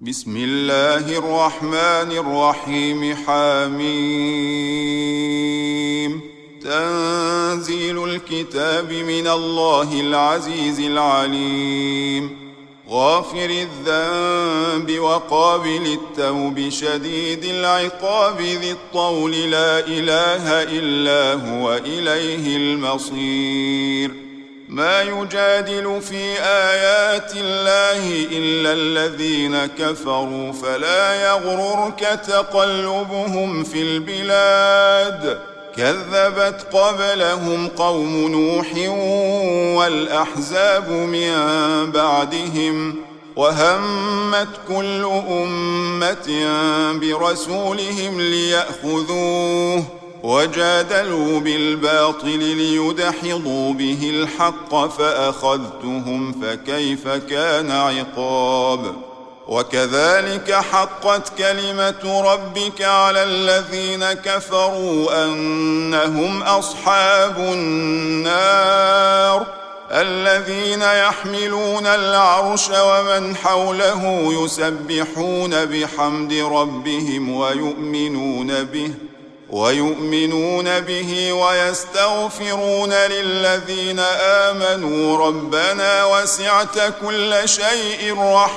بسم الله الرحمن الرحيم. حميم. تنزيل الكتاب من الله العزيز العليم. غافر الذنب وقابل التوب شديد العقاب ذي الطول لا إله إلا هو إليه المصير. ما يجادل في آيات الله إلا الذين كفروا فلا يغررك تقلبهم في البلاد. كذبت قبلهم قوم نوح والأحزاب من بعدهم وهمت كل أمة برسولهم ليأخذوه وجادلوا بالباطل ليدحضوا به الحق فأخذتهم فكيف كان عقاب. وكذلك حقت كلمة ربك على الذين كفروا أنهم أصحاب النار الذين يحملون العرش ومن حوله يسبحون بحمد ربهم ويؤمنون به ويستغفرون للذين آمنوا ربنا وسعت كل شيء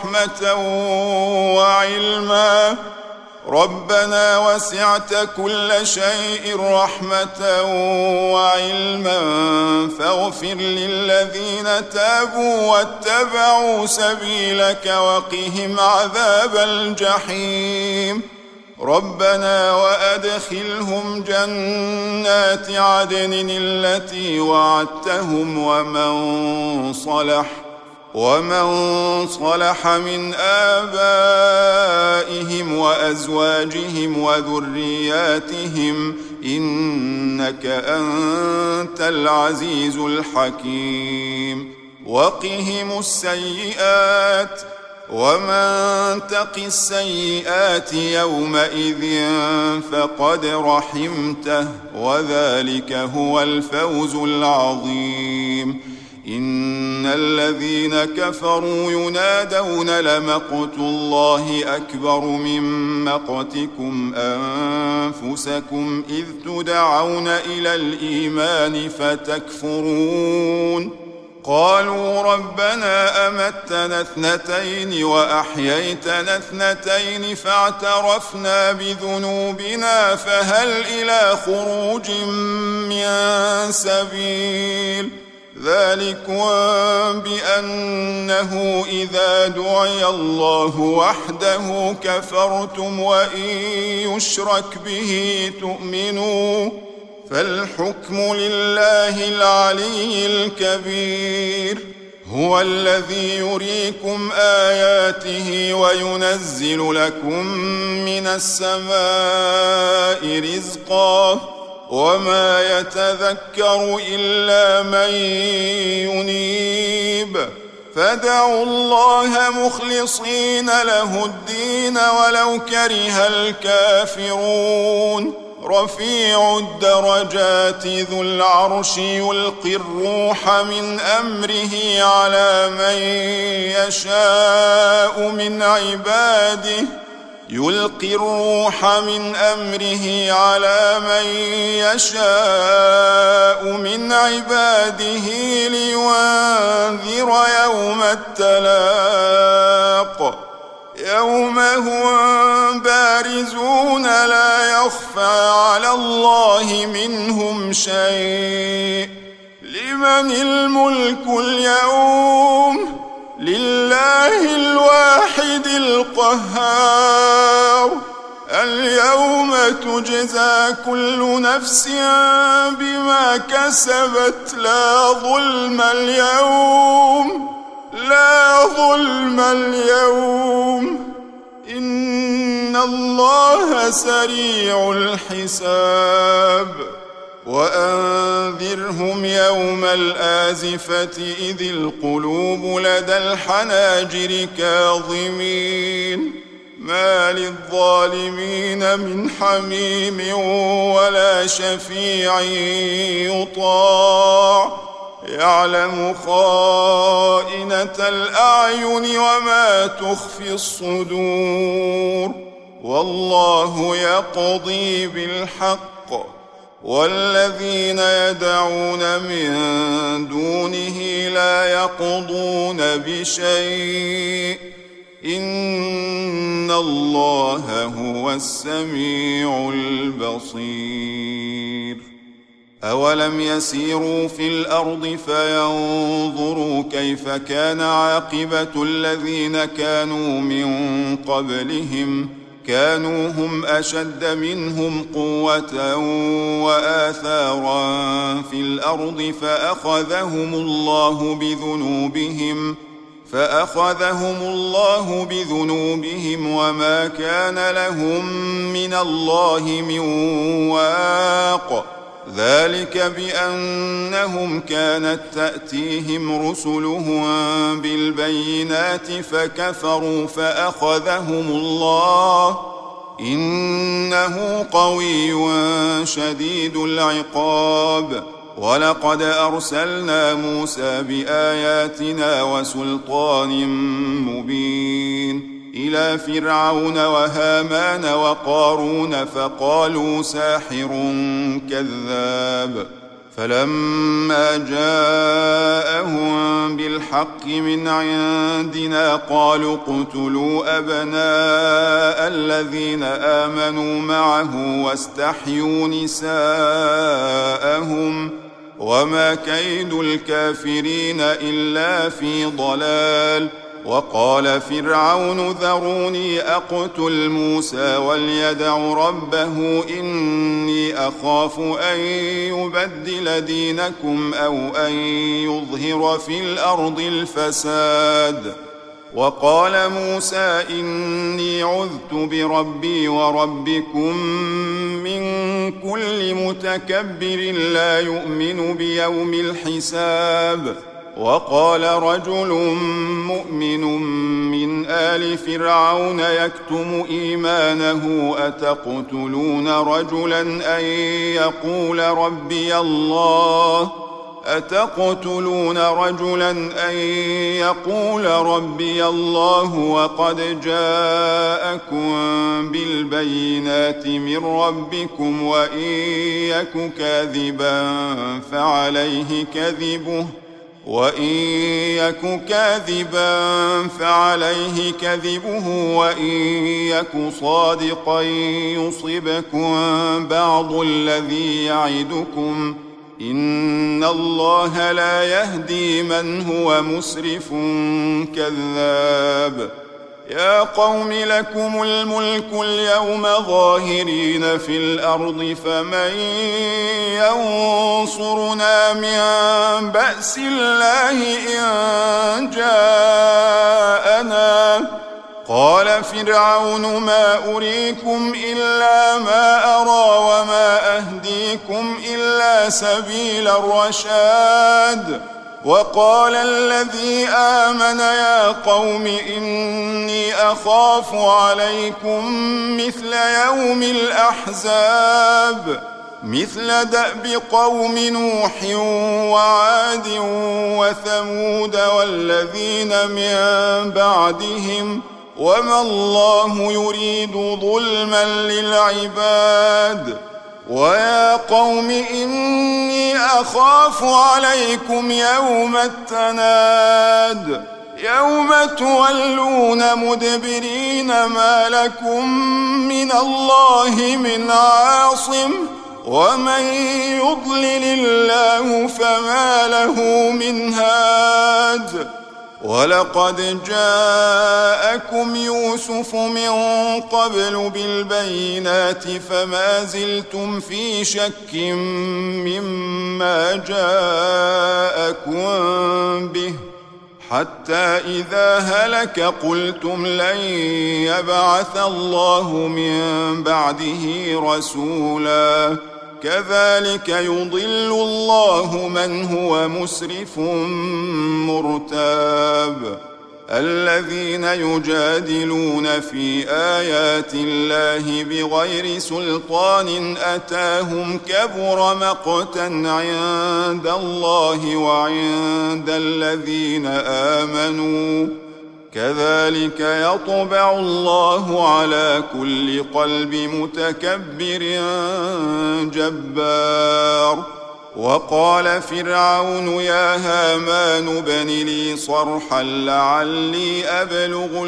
رحمة وعلما فاغفر للذين تابوا واتبعوا سبيلك وقهم عذاب الجحيم. ربنا وأدخلهم جنات عدن التي وعدتهم ومن صلح من آبائهم وأزواجهم وذرياتهم إنك أنت العزيز الحكيم. وقهم السيئات ومن تق السيئات يومئذ فقد رحمته وذلك هو الفوز العظيم. إن الذين كفروا ينادون لمقت الله أكبر من مقتكم أنفسكم إذ تدعون إلى الإيمان فتكفرون. قالوا ربنا أمتنا اثنتين وأحييتنا اثنتين فاعترفنا بذنوبنا فهل إلى خروج من سبيل. ذلكم بأنه إذا دعي الله وحده كفرتم وإن يشرك به تؤمنوا فالحكم لله العلي الكبير. هو الذي يريكم آياته وينزل لكم من السماء رزقا وما يتذكر إلا من ينيب. فادعوا الله مخلصين له الدين ولو كره الكافرون. رفيع الدرجات ذو العرش يلقي الروح من أمره على من يشاء من عباده لينذر يوم التلاق يوم هم بارزون لا يخفى على الله منهم شيء. لمن الملك اليوم؟ لله الواحد القهار. اليوم تجزى كل نفس بما كسبت لا ظلم اليوم إن الله سريع الحساب. وأنذرهم يوم الآزفة إذ القلوب لدى الحناجر كاظمين ما للظالمين من حميم ولا شفيع يطاع يعلم خائنة الأعين وما تخفي الصدور والله يقضي بالحق والذين يدعون من دونه لا يقضون بشيء إن الله هو السميع البصير أولم يسيروا في الأرض فينظروا كيف كان عاقبة الذين كانوا من قبلهم كانوا هم أشد منهم قوة وآثارا في الأرض فأخذهم الله بذنوبهم وما كان لهم من الله من واق ذلك بأنهم كانت تأتيهم رسلهم بالبينات فكفروا فأخذهم الله إنه قوي شديد العقاب ولقد أرسلنا موسى بآياتنا وسلطان مبين إلى فرعون وهامان وقارون فقالوا ساحر كذاب فلما جاءهم بالحق من عندنا قالوا اقتلوا أبناء الذين آمنوا معه واستحيوا نساءهم وما كيد الكافرين إلا في ضلال وقال فرعون ذروني أقتل موسى وليدع ربه إني أخاف أن يبدل دينكم أو أن يظهر في الأرض الفساد وقال موسى إني عذت بربي وربكم من كل متكبر لا يؤمن بيوم الحساب وقال رجل مؤمن من آل فرعون يكتم إيمانه أتقتلون رجلا أن يقول ربي الله وقد جاءكم بالبينات من ربكم وإن يك كاذبا فعليه كذبه وإن يك صادقا يصبكم بعض الذي يعدكم إن الله لا يهدي من هو مسرف كذاب يا قوم لكم الملك اليوم ظاهرين في الأرض فمن ينصرنا من بأس الله إن جاءنا قال فرعون ما أريكم إلا ما أرى وما أهديكم إلا سبيل الرشاد وقال الذي آمن يا قوم إني أخاف عليكم مثل يوم الأحزاب مثل دأب قوم نوح وعاد وثمود والذين من بعدهم وما الله يريد ظلما للعباد ويا قوم إني أخاف عليكم يوم التناد يوم تولون مدبرين ما لكم من الله من عاصم ومن يضلل الله فما له من هاد ولقد جاءكم يوسف من قبل بالبينات فما زلتم في شك مما جاءكم به حتى إذا هلك قلتم لن يبعث الله من بعده رسولا كذلك يضل الله من هو مسرف مرتاب الذين يجادلون في آيات الله بغير سلطان أتاهم كبر مقتا عند الله وعند الذين آمنوا كذلك يطبع الله على كل قلب متكبر جبار. وقال فرعون يا هامان ابن لي صرحا لعلي أبلغ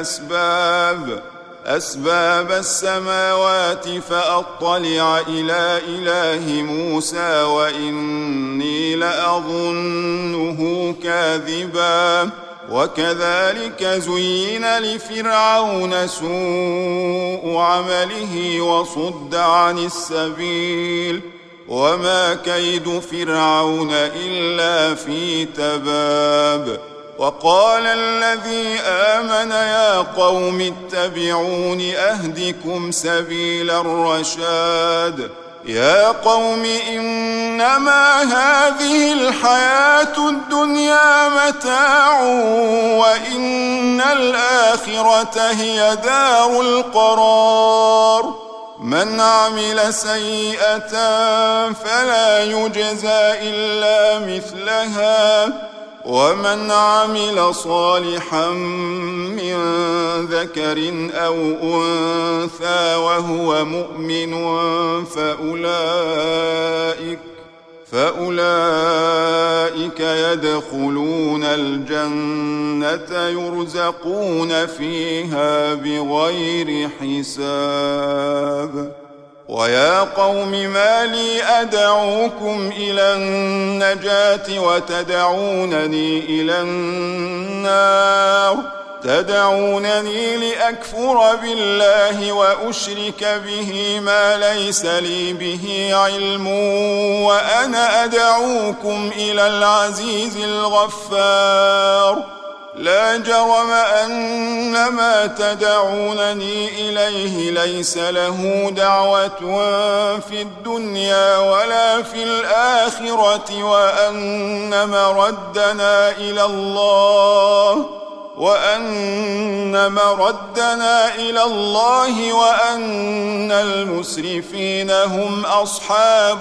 أسباب السماوات فأطلع إلى إله موسى وإني لأظنه كاذبا. وكذلك زين لفرعون سوء عمله وصد عن السبيل وما كيد فرعون إلا في تباب. وقال الذي آمن يا قوم اتبعون أهدكم سبيل الرشاد. يا قوم إنما هذه الحياة الدنيا متاع وإن الآخرة هي دار القرار. من عمل سيئة فلا يجزى إلا مثلها ومن عمل صالحا من ذكر أو أنثى وهو مؤمن فأولئك يدخلون الجنة يرزقون فيها بغير حساب. ويا قوم ما لي أدعوكم إلى النجاة وتدعونني إلى النار. تدعونني لأكفر بالله وأشرك به ما ليس لي به علم وأنا أدعوكم إلى العزيز الغفار. لا جرم أن ما تدعونني إليه ليس له دعوة في الدنيا ولا في الآخرة وأن مردنا إلى الله وأن المسرفين هم أصحاب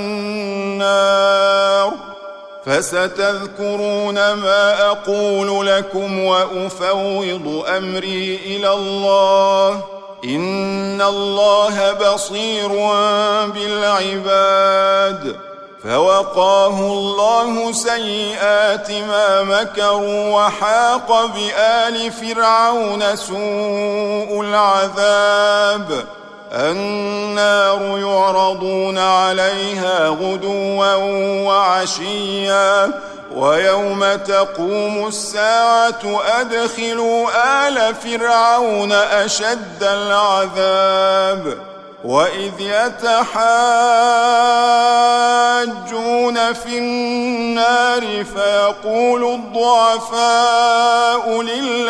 النار. فستذكرون ما أقول لكم وأفوض أمري إلى الله إن الله بصير بالعباد. فوقاه الله سيئات ما مكروا وحاق بآل فرعون سوء العذاب. النار يعرضون عليها غدوا وعشيا ويوم تقوم الساعة أدخلوا آل فرعون أشد العذاب. وإذ يتحاجون في النار فيقول الضعفاء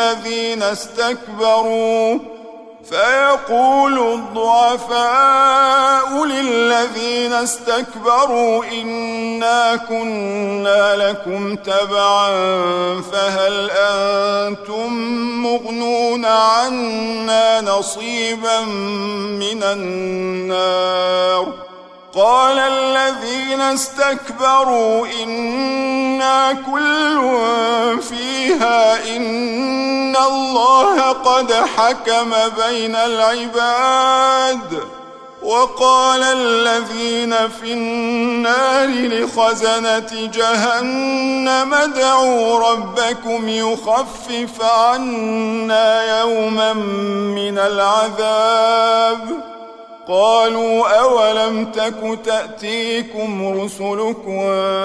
للذين استكبروا إنا كنا لكم تبعا فهل أنتم مغنون عنا نصيبا من النار. قال الذين استكبروا إنا كل فيها إن الله قد حكم بين العباد. وقال الذين في النار لخزنة جهنم ادعوا ربكم يخفف عنا يوما من العذاب. قالوا أولم تك تأتيكم رسلكم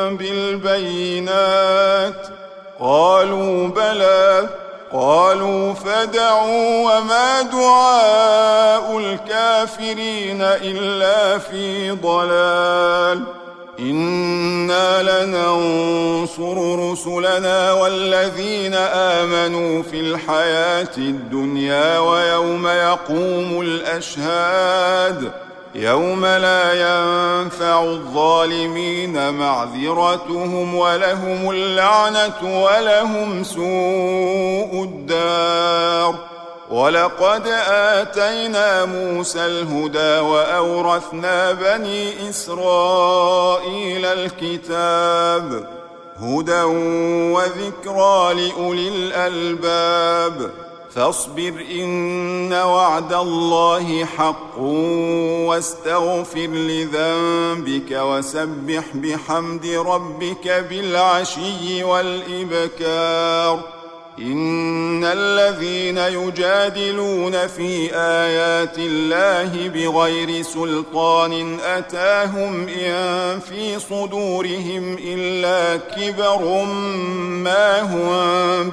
بالبينات قالوا بلى. قالوا فادعوا وما دعاء الكافرين إلا في ضلال. إنا لننصر رسلنا والذين آمنوا في الحياة الدنيا ويوم يقوم الأشهاد. يوم لا ينفع الظالمين معذرتهم ولهم اللعنة ولهم سوء الدار. ولقد آتينا موسى الهدى وأورثنا بني إسرائيل الكتاب هدى وذكرى لأولي الألباب. فاصبر إن وعد الله حق واستغفر لذنبك وسبح بحمد ربك بالعشي والإبكار. إن الذين يجادلون في آيات الله بغير سلطان أتاهم إن في صدورهم إلا كبر ما هم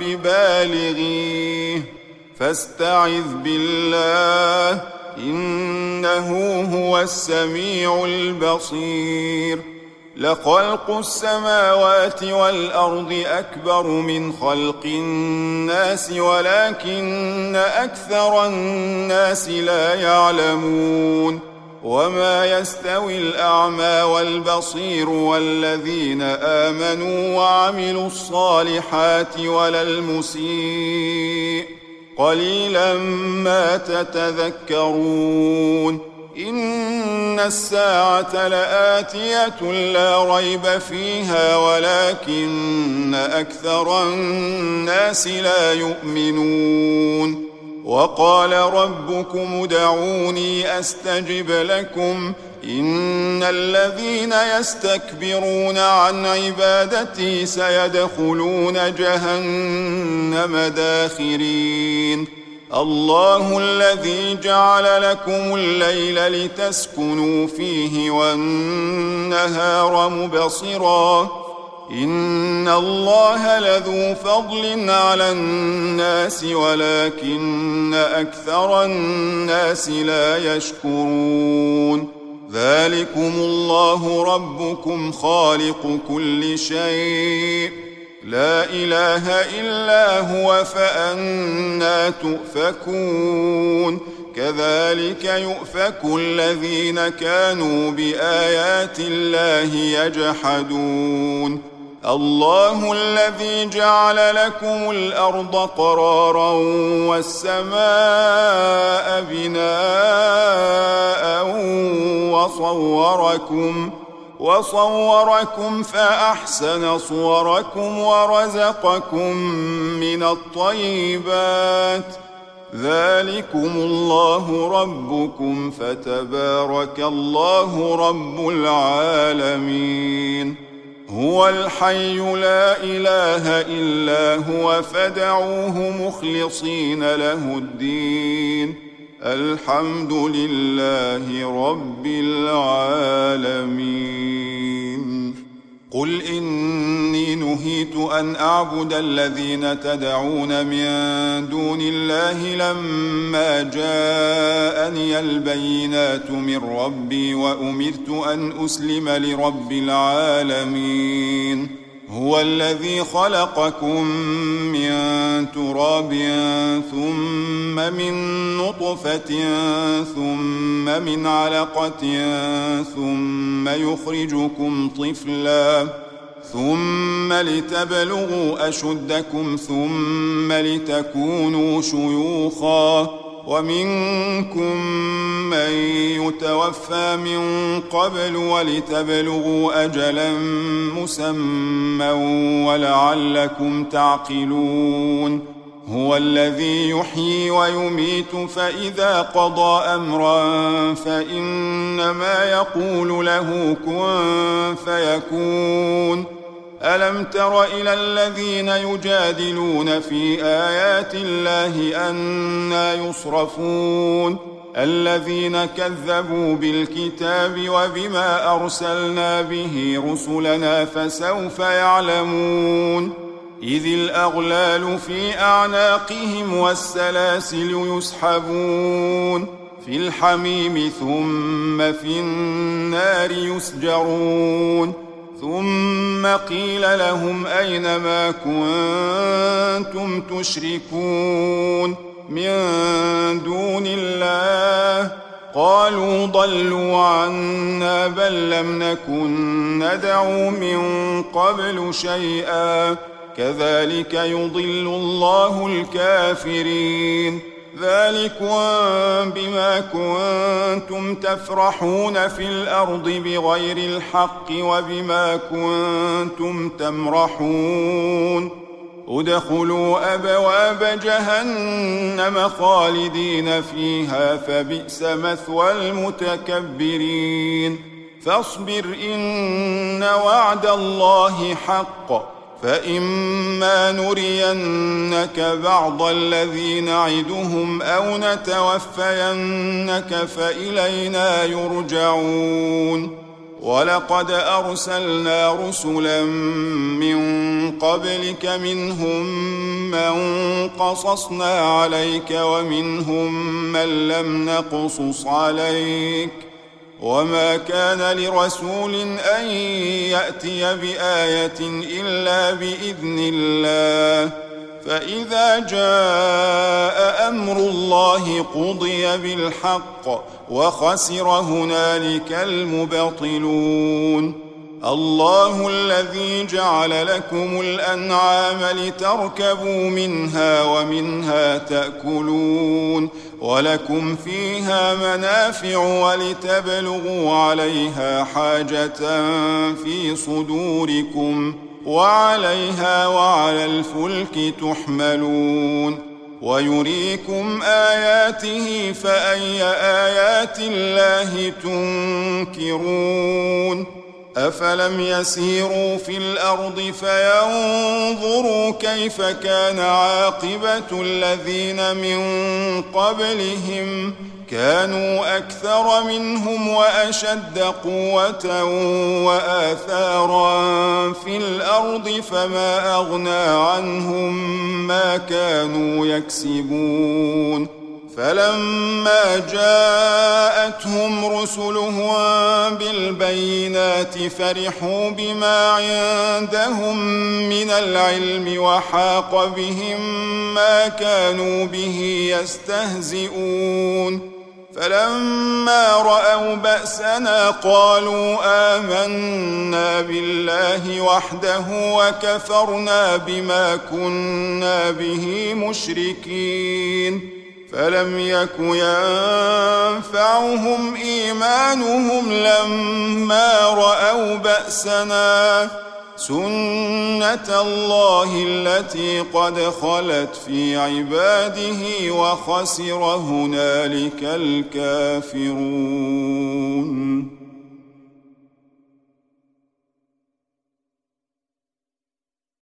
ببالغيه فاستعذ بالله إنه هو السميع البصير. لخلق السماوات والأرض أكبر من خلق الناس ولكن أكثر الناس لا يعلمون. وما يستوي الأعمى والبصير والذين آمنوا وعملوا الصالحات ولا المسيء قليلا ما تتذكرون. إن الساعة لآتية لا ريب فيها ولكن أكثر الناس لا يؤمنون. وقال ربكم ادعوني أستجب لكم إن الذين يستكبرون عن عبادتي سيدخلون جهنم داخرين. الله الذي جعل لكم الليل لتسكنوا فيه والنهار مبصرا إن الله لذو فضل على الناس ولكن أكثر الناس لا يشكرون. ذلكم الله ربكم خالق كل شيء لا إله إلا هو فأنى تؤفكون. كذلك يؤفك الذين كانوا بآيات الله يجحدون. الله الذي جعل لكم الأرض قرارا والسماء بناء وصوركم فأحسن صوركم ورزقكم من الطيبات. ذلكم الله ربكم فتبارك الله رب العالمين. هو الحي لا إله إلا هو فادعوه مخلصين له الدين الحمد لله رب العالمين. قل إني نهيت أن أعبد الذين تدعون من دون الله لما جاءني البينات من ربي وأمرت أن أسلم لرب العالمين. هو الذي خلقكم من تراب ثم من نطفة ثم من علقة ثم يخرجكم طفلا ثم لتبلغوا أشدكم ثم لتكونوا شيوخا ومنكم من يتوفى من قبل ولتبلغوا أجلا مسمى ولعلكم تعقلون. هو الذي يحيي ويميت فإذا قضى أمرا فإنما يقول له كن فيكون. ألم تر إلى الذين يجادلون في آيات الله أنى يصرفون الذين كذبوا بالكتاب وبما أرسلنا به رسلنا فسوف يعلمون. إذ الأغلال في أعناقهم والسلاسل يسحبون في الحميم ثم في النار يسجرون. ثم قيل لهم أين ما كنتم تشركون من دون الله قالوا قالوا ضلوا عنا بل لم نكن ندعو من قبل شيئا كذلك يضل الله الكافرين ذلكم بما كنتم تفرحون في الأرض بغير الحق وبما كنتم تمرحون ادخلوا أبواب جهنم خالدين فيها فبئس مثوى المتكبرين فاصبر إن وعد الله حق فإما نرينك بعض الذي نعدهم أو نتوفينك فإلينا يرجعون ولقد أرسلنا رسلا من قبلك منهم من قصصنا عليك ومنهم من لم نقصص عليك وما كان لرسول أن يأتي بآية إلا بإذن الله فإذا جاء أمر الله قضي بالحق وخسر هنالك المبطلون الله الذي جعل لكم الأنعام لتركبوا منها ومنها تأكلون ولكم فيها منافع ولتبلغوا عليها حاجة في صدوركم وعليها وعلى الفلك تحملون ويريكم آياته فأي آيات الله تنكرون أفلم يسيروا في الأرض فينظروا كيف كان عاقبة الذين من قبلهم كانوا أكثر منهم وأشد قوة وآثارا في الأرض فما أغنى عنهم ما كانوا يكسبون فلما جاءتهم رسلهم بالبينات فرحوا بما عندهم من العلم وحاق بهم ما كانوا به يستهزئون فلما رأوا بأسنا قالوا آمنا بالله وحده وكفرنا بما كنا به مشركين فلم يك ينفعهم إيمانهم لما رأوا بأسنا سنة الله التي قد خلت في عباده وخسر هنالك الكافرون